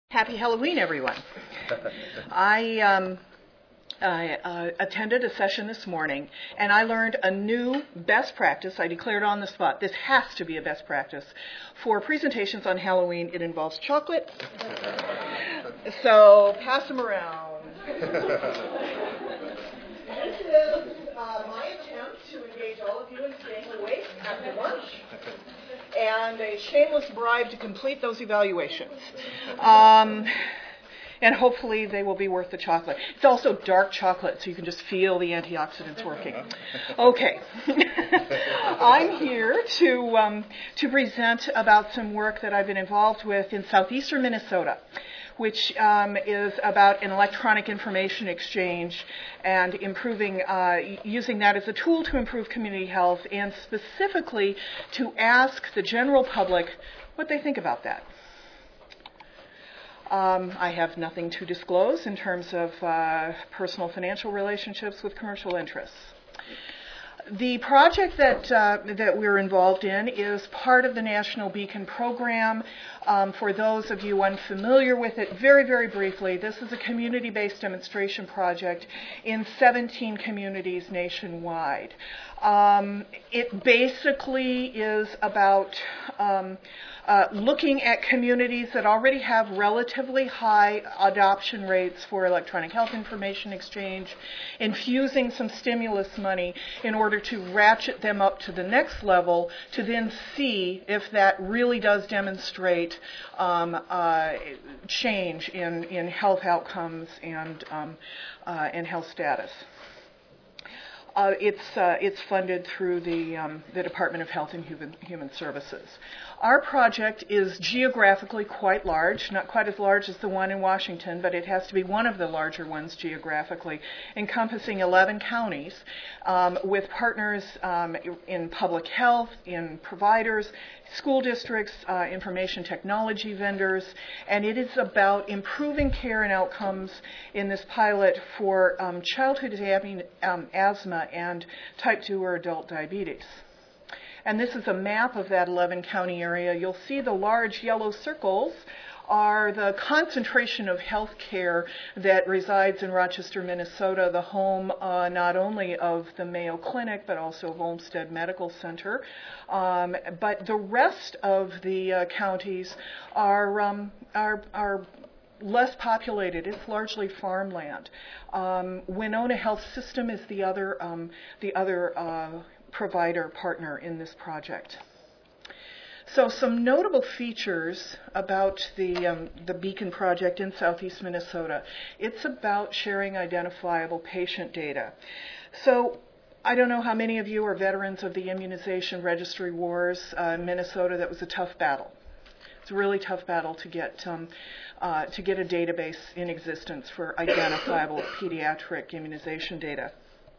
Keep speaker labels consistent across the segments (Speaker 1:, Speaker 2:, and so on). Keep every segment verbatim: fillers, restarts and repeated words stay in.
Speaker 1: Happy Halloween, everyone. I, um, I uh, attended a session this morning, and I learned a new best practice. I declared on the spot, this has to be a best practice. For presentations on Halloween, it involves chocolate. So pass them around. This is uh, my attempt to engage all of you in staying awake after lunch, and a shameless bribe to complete those evaluations. Um, and hopefully they will be worth the chocolate. It's also dark chocolate, so you can just feel the antioxidants working. Okay. I'm here to, um, to present about some work that I've been involved with in southeastern Minnesota, which um, is about an electronic information exchange and improving, uh, using that as a tool to improve community health, and specifically to ask the general public what they think about that. Um, I have nothing to disclose in terms of uh, personal financial relationships with commercial interests. The project that uh, that we're involved in is part of the National Beacon program. Um, for those of you unfamiliar with it, very, very briefly, this is a community-based demonstration project in seventeen communities nationwide. Um, it basically is about um, uh, looking at communities that already have relatively high adoption rates for electronic health information exchange, infusing some stimulus money in order to ratchet them up to the next level, to then see if that really does demonstrate um, uh, change in, in health outcomes and, um, uh, and health status. Uh, it's uh, it's funded through the um, the Department of Health and Human, Human Services. Our project is geographically quite large, not quite as large as the one in Washington, but it has to be one of the larger ones geographically, encompassing eleven counties, um, with partners um, in public health, in providers, school districts, uh, information technology vendors, and it is about improving care and outcomes in this pilot for um, childhood um, asthma and type two or adult diabetes. And this is a map of that eleven county area. You'll see the large yellow circles are the concentration of health care that resides in Rochester, Minnesota, the home uh, not only of the Mayo Clinic, but also of Olmsted Medical Center. Um, but the rest of the uh, counties are, um, are, are less populated. It's largely farmland. Um, Winona Health System is the other, um, the other uh, provider partner in this project. So some notable features about the, um, the Beacon project in southeast Minnesota. It's about sharing identifiable patient data. So I don't know how many of you are veterans of the immunization registry wars uh, in Minnesota. That was a tough battle. It's a really tough battle to get um, uh, to get a database in existence for identifiable pediatric immunization data.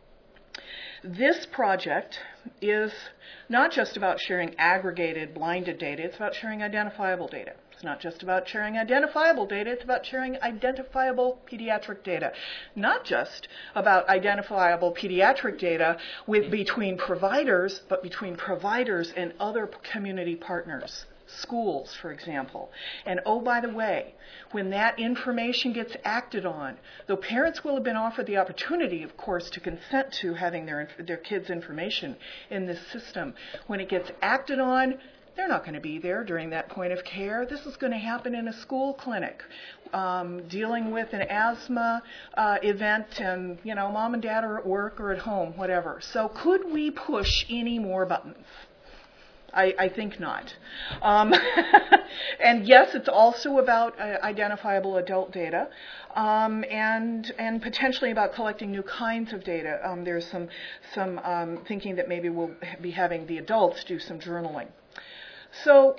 Speaker 1: This project is not just about sharing aggregated blinded data, it's about sharing identifiable data. It's not just about sharing identifiable data, it's about sharing identifiable pediatric data. Not just about identifiable pediatric data with between providers, but between providers and other community partners. Schools, for example. And oh, by the way, when that information gets acted on, though parents will have been offered the opportunity, of course, to consent to having their, their kids' information in this system, when it gets acted on, they're not going to be there during that point of care. This is going to happen in a school clinic, um, dealing with an asthma uh, event, and, you know, mom and dad are at work or at home, whatever. So could we push any more buttons? I, I think not. Um, and yes, it's also about uh, identifiable adult data, um, and and potentially about collecting new kinds of data. Um, there's some some um, thinking that maybe we'll be having the adults do some journaling. So,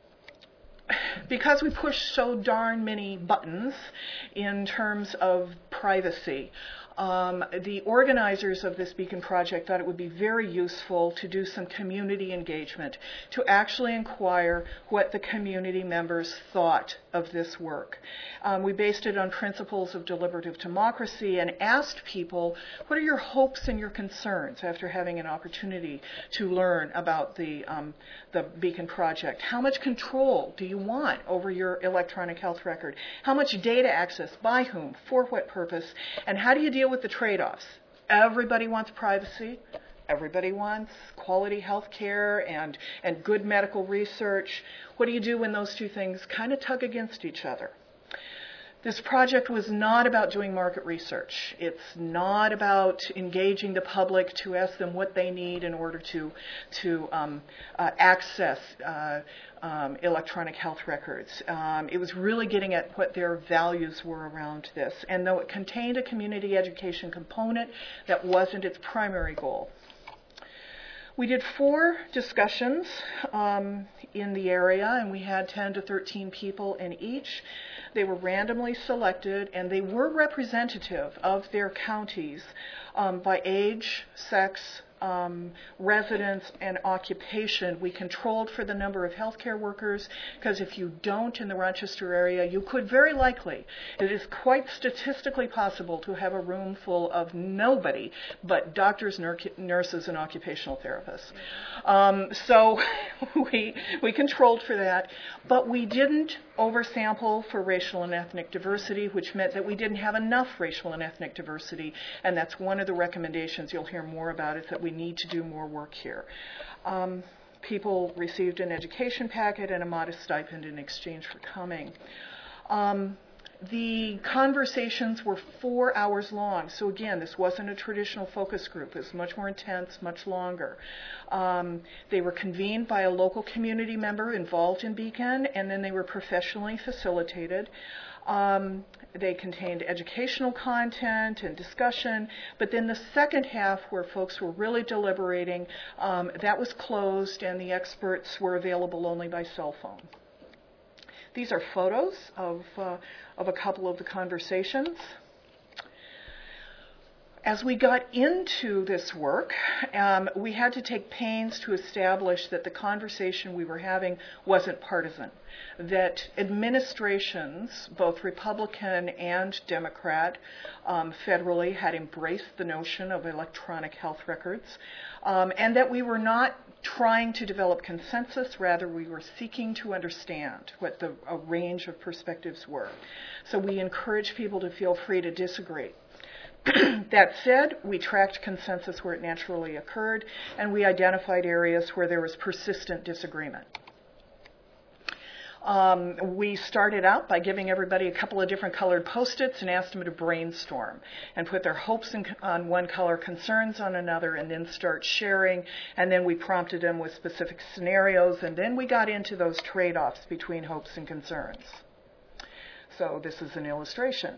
Speaker 1: because we push so darn many buttons in terms of privacy, Um, the organizers of this Beacon project thought it would be very useful to do some community engagement, to actually inquire what the community members thought of this work. Um, we based it on principles of deliberative democracy and asked people, what are your hopes and your concerns after having an opportunity to learn about the, um, the Beacon project? How much control do you want over your electronic health record? How much data access, by whom, for what purpose, and how do you deal with the trade-offs? Everybody wants privacy. Everybody wants quality health care and, and good medical research. What do you do when those two things kind of tug against each other? This project was not about doing market research. It's not about engaging the public to ask them what they need in order to, to um, uh, access uh, um, electronic health records. Um, it was really getting at what their values were around this. And though it contained a community education component, that wasn't its primary goal. We did four discussions um, in the area, and we had ten to thirteen people in each. They were randomly selected, and they were representative of their counties um, by age, sex, um, residence, and occupation. We controlled for the number of healthcare workers, because if you don't in the Rochester area, you could very likely, it is quite statistically possible to have a room full of nobody but doctors, nur- nurses, and occupational therapists. Um, so we, we controlled for that, but we didn't oversample for racial and ethnic diversity, which meant that we didn't have enough racial and ethnic diversity, and that's one of the recommendations you'll hear more about, is that we need to do more work here. Um, people received an education packet and a modest stipend in exchange for coming. Um, The conversations were four hours long. So again, this wasn't a traditional focus group. It was much more intense, much longer. Um, they were convened by a local community member involved in Beacon, and then they were professionally facilitated. Um, they contained educational content and discussion, but then the second half, where folks were really deliberating, um, that was closed, and the experts were available only by cell phone. These are photos of, uh, of a couple of the conversations. As we got into this work, um, we had to take pains to establish that the conversation we were having wasn't partisan, that administrations, both Republican and Democrat, um, federally, had embraced the notion of electronic health records, um, and that we were not trying to develop consensus. Rather, we were seeking to understand what the a range of perspectives were. So we encourage people to feel free to disagree. That said, we tracked consensus where it naturally occurred, and we identified areas where there was persistent disagreement. Um, we started out by giving everybody a couple of different colored Post-its and asked them to brainstorm and put their hopes in, on one color, concerns on another, and then start sharing. And then we prompted them with specific scenarios, and then we got into those trade-offs between hopes and concerns. So this is an illustration.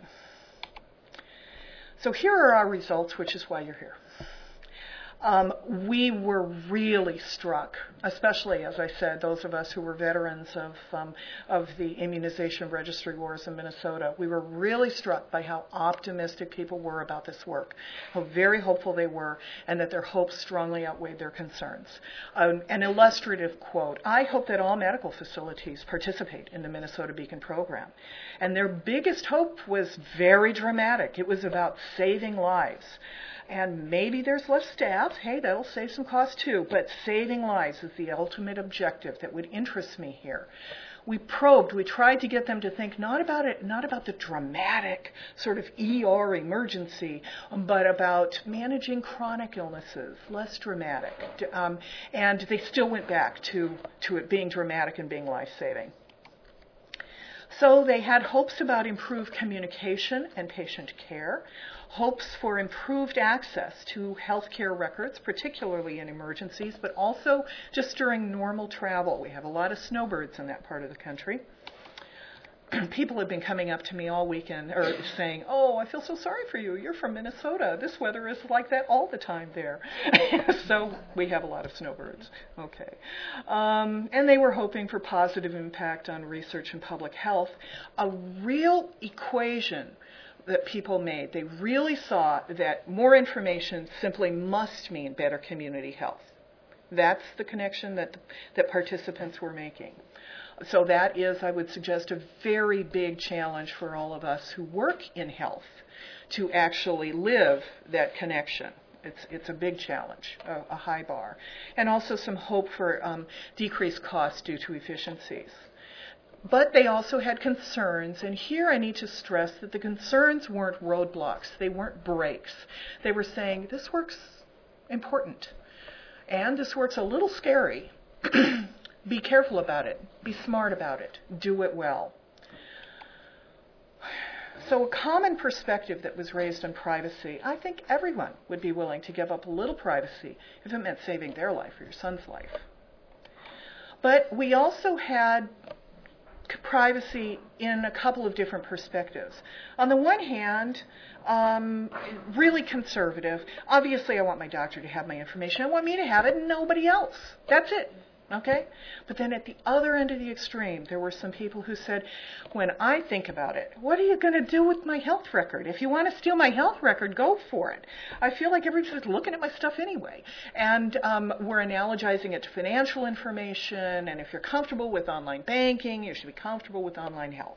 Speaker 1: So here are our results, which is why you're here. Um, we were really struck, especially, as I said, those of us who were veterans of, um, of the immunization registry wars in Minnesota. We were really struck by how optimistic people were about this work, how very hopeful they were, and that their hopes strongly outweighed their concerns. Um, an illustrative quote: "I hope that all medical facilities participate in the Minnesota Beacon program." And their biggest hope was very dramatic. It was about saving lives. And maybe there's less staff. Hey, that'll save some cost too. But saving lives is the ultimate objective that would interest me here. We probed, we tried to get them to think not about it, not about the dramatic sort of E R emergency, but about managing chronic illnesses, less dramatic. Um, and they still went back to, to it being dramatic and being life-saving. So they had hopes about improved communication and patient care, hopes for improved access to healthcare records, particularly in emergencies, but also just during normal travel. We have a lot of snowbirds in that part of the country. People have been coming up to me all weekend or saying, "Oh, I feel so sorry for you. You're from Minnesota. This weather is like that all the time there." So we have a lot of snowbirds. Okay. Um, and they were hoping for positive impact on research and public health. A real equation that people made. They really saw that more information simply must mean better community health. That's the connection that that participants were making. So that is, I would suggest, a very big challenge for all of us who work in health to actually live that connection. It's it's a big challenge, a, a high bar, and also some hope for um, decreased costs due to efficiencies. But they also had concerns, and here I need to stress that the concerns weren't roadblocks, they weren't breaks. They were saying, this work's important, and this work's a little scary. Be careful about it, be smart about it, do it well. So a common perspective that was raised on privacy, I think everyone would be willing to give up a little privacy if it meant saving their life or your son's life. But we also had privacy in a couple of different perspectives. On the one hand, um, really conservative. Obviously, I want my doctor to have my information. I want me to have it and nobody else. That's it. Okay? But then at the other end of the extreme, there were some people who said, when I think about it, what are you going to do with my health record? If you want to steal my health record, go for it. I feel like everybody's looking at my stuff anyway. And um, we're analogizing it to financial information, and if you're comfortable with online banking, you should be comfortable with online health.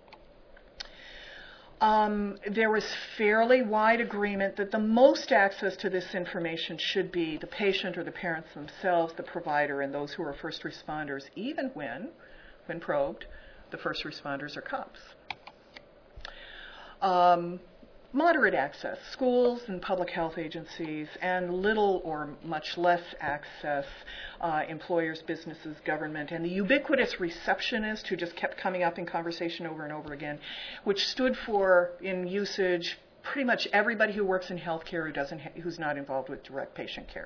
Speaker 1: Um, there was fairly wide agreement that the most access to this information should be the patient or the parents themselves, the provider, and those who are first responders, even when, when probed, the first responders are cops. Um, moderate access, schools and public health agencies, and little or much less access, uh, employers, businesses, government, and the ubiquitous receptionist who just kept coming up in conversation over and over again, which stood for, in usage, pretty much everybody who works in healthcare who doesn't ha- who's not involved with direct patient care.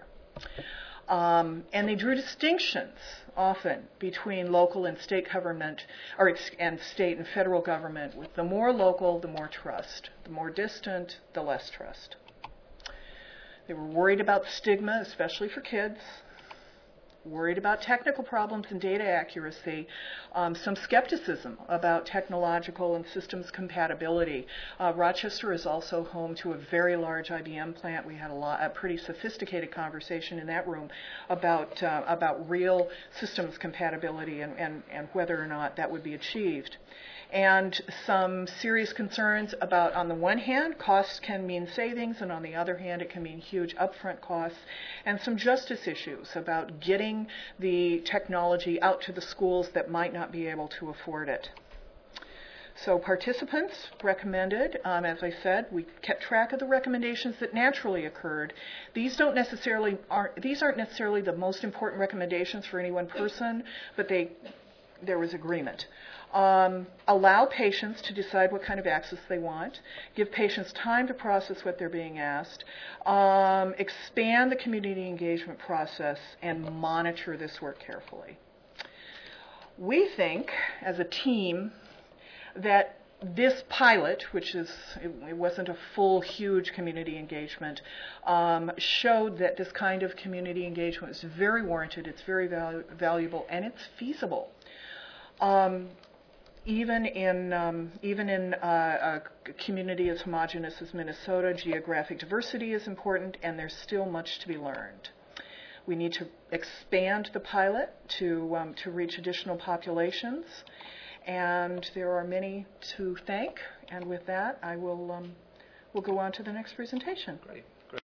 Speaker 1: Um, and they drew distinctions often between local and state government, or ex- and state and federal government. With the more local, the more trust. The more distant, the less trust. They were worried about stigma, especially for kids. Worried about technical problems and data accuracy, um, some skepticism about technological and systems compatibility. Uh, Rochester is also home to a very large I B M plant. We had a, lot, a pretty sophisticated conversation in that room about uh, about real systems compatibility and, and, and whether or not that would be achieved. And some serious concerns about, on the one hand, costs can mean savings, and on the other hand, it can mean huge upfront costs, and some justice issues about getting the technology out to the schools that might not be able to afford it. So participants recommended, um, as I said, we kept track of the recommendations that naturally occurred. These don't necessarily aren't these aren't necessarily the most important recommendations for any one person, but they there was agreement. Um, allow patients to decide what kind of access they want. Give patients time to process what they're being asked. Um, expand the community engagement process and monitor this work carefully. We think, as a team, that this pilot, which is, it, it wasn't a full, huge community engagement, um, showed that this kind of community engagement is very warranted, it's very valu- valuable, and it's feasible. Um, Even in um, even in uh, a community as homogeneous as Minnesota, geographic diversity is important, and there's still much to be learned. We need to expand the pilot to um, to reach additional populations, and there are many to thank. And with that, I will um, will go on to the next presentation.
Speaker 2: Great.